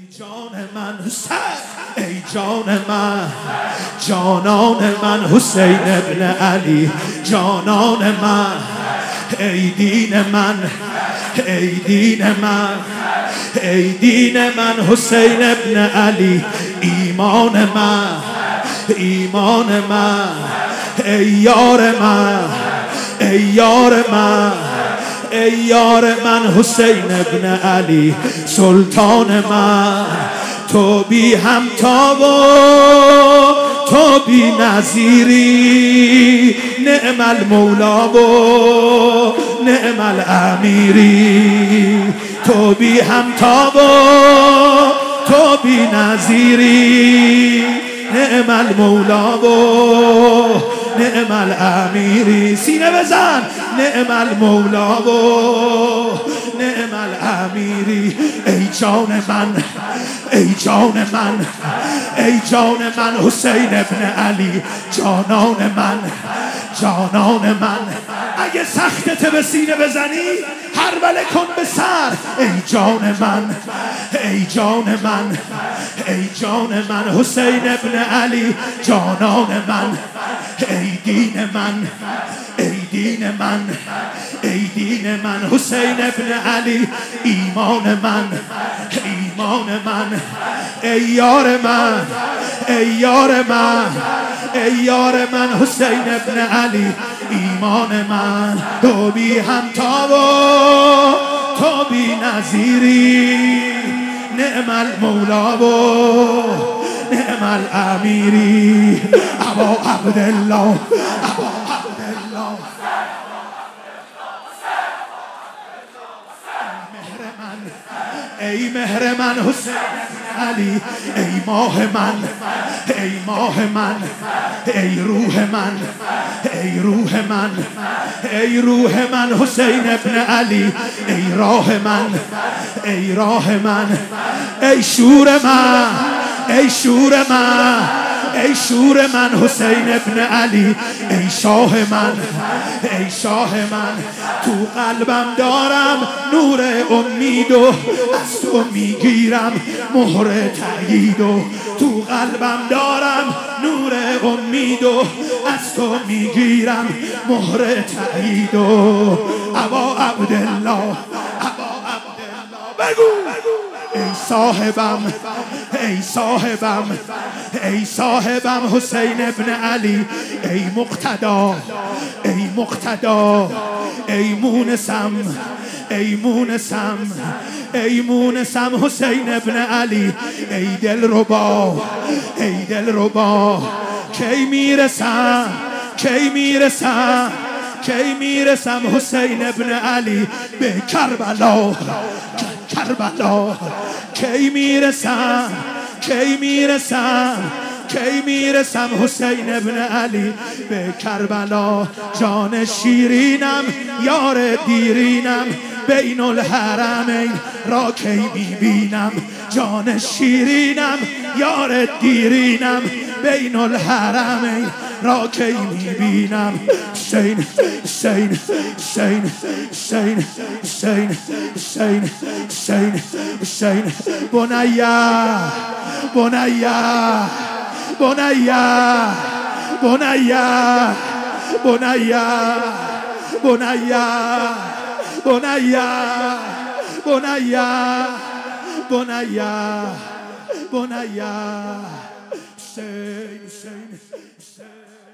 جان من ای جان من، جانان من حسین ابن علی، جانان من، ای دین من، ای دین من، ای دین من حسین ابن علی، ایمان من، ایمان من، ای یار من، ای یار من، ای یار من حسین ابن علی، سلطان من، تو بی همتا و تو بی نظیری، نعم المولا و نعم الامیری، تو بی همتا و تو بی نظیری، نعم المولا و نعم الامیری، سینه بزن، نعم المولا و نعم الامیری، ای جان من، ای جان من، ای جان من حسین ابن علی، جانان من، جانان من، اگه سختت به سینه بزنی هر وله کن به سر، ای جان من، ای جان من، ای جان من حسین ابن علی، جانان من، ای دین من، ای دین من، ای دین من حسین ابن علی، ایمان من، ایمان من، ای یار من، ای یار من، ای یار من حسین ابن علی، ایمان من، تو بی همتا و تو بی نظیری، نعم المولا و نعم الامیری، ابا عبدالله، ابا عبدالله، ای مهر من حسین علی، ای ماه من، ای ماه من، ای روح من، ای روح من، ای روح من حسین ابن علی، ای راه من، ای راه من، ای شور من، ای شور من، ای شور من حسین ابن علی، ای شاه من، ای شاه من، تو قلبم دارم نور امید و از تو میگیرم مهر تأیید و تو قلبم دارم نور امید و از تو میگیرم مهر تأیید و ابا عبدالله، ابا عبدالله، بگو ای صاحبم، ای صاحبم، ای صاحبم حسین ابن علی، ای مقتدا، ای مقتدا، ای مونسم، ای مونسم، ای مونسم حسین ابن علی، ای دلربا، ای دلربا، کی میرسم، کی میرسم، کی میرسم حسین ابن علی به کربلا، کربلا، کی میرسم، کی میرسم، کی میرسم حسین ابن علی به کربلا، جان شیرینم، یار دیرینم، بین الحرمین را کی میبینم، جان شیرینم، یار دیرینم، بین الحرمین را کی میبینم، حسین، حسین، حسین، حسین، حسین، حسین، حسین، حسین، بنیا، بنیا، بنیا، بنیا، بنیا، بنیا، بنیا، بنیا، بنیا، بنیا، حسین، حسین، حسین.